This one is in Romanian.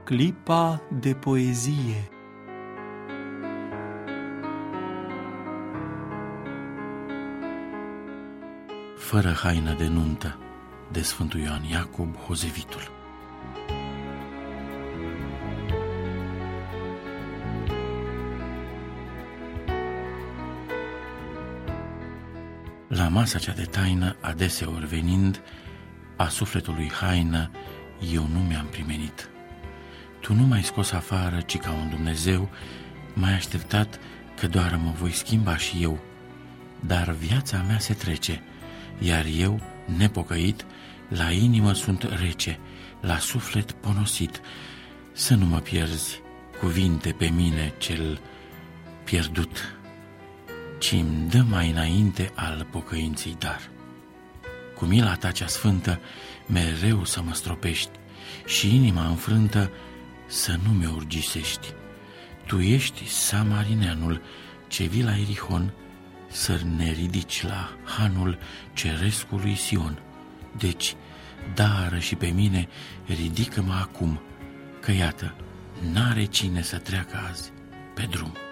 clipa de poezie. Fără haină de nuntă, de Sfântul Ioan Iacob Hozevitul. La masa cea de taină, adeseori venind, a sufletului haină, eu nu mi-am primenit. Tu nu m-ai scos afară, ci ca un Dumnezeu m-ai așteptat că doar mă voi schimba și eu. Dar viața mea se trece, iar eu, nepocăit, la inimă sunt rece, la suflet ponosit. Să nu mă pierzi cuvinte pe mine cel pierdut, ci-mi dă mai înainte al pocăinței dar. Cu mila ta cea sfântă mereu să mă stropești și inima înfrântă să nu mi-o urgisești. Tu ești samarineanul ce vii la Ierihon să ne ridici la hanul cerescului Sion. Deci, dară și pe mine, ridică-mă acum, că iată, n-are cine să treacă azi pe drum.